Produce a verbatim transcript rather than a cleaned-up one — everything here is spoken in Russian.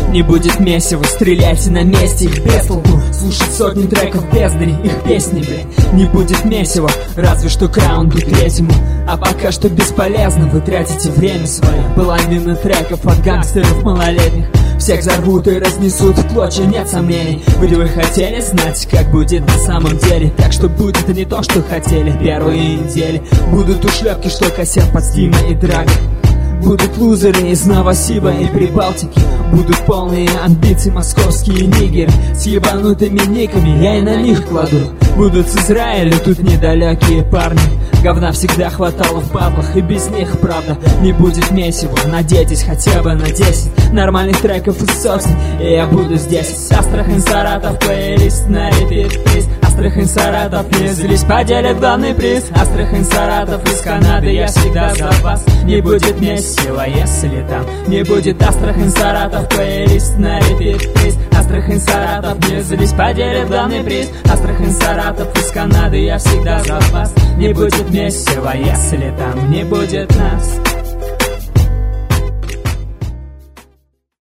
Не будет месива, стреляйте на месте, их без толку. Слушать сотни треков бездари, их песни, блядь. Не будет месива, разве что к раунду третьему. А пока что бесполезно, вы тратите время свое. Половина треков от гангстеров малолетних. Всех взорвут и разнесут в клочья, нет сомнений. Вы вы хотели знать, как будет на самом деле. Так что будет не то, что хотели. Первые недели будут ушлепки, что косят под Стима и Драга. Будут лузеры из Новосиба и Прибалтики. Будут полные амбиций московские нигеры с ебанутыми никами, я и на них кладу. Будут с Израиля тут недалекие парни. Говна всегда хватало в баблах, и без них, правда, не будет месива. Надейтесь хотя бы на десять нормальных треков из сотен, и я буду здесь. Астрахань, Саратов, плейлист на репит, приз. Астрахань, Саратов, не злись, поделят главный приз. Астрахань, Саратов, из Канады, я всегда за вас. Не будет месива, если там не будет Астрахань, Саратов, плейлист на репит, приз. Астрахань, Саратов, не злись, поделят главный приз. Астрахань, Саратов, из Канады, я всегда за вас. Не будет месива, если там не будет нас.